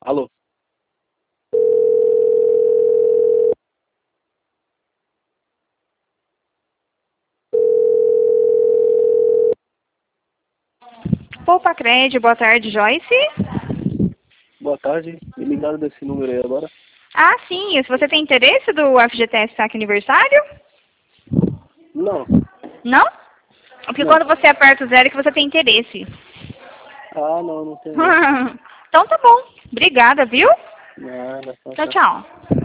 Alô? Poupa Crédito, boa tarde, Joyce. Boa tarde. Me ligaram desse número aí agora? Ah, sim. Se você tem interesse do FGTS Saque Aniversário? Não. Não? Porque Não. quando você aperta o zero é que você tem interesse. Ah, não tem não. Então tá bom. Obrigada, viu? Nada, Tchau, tchau.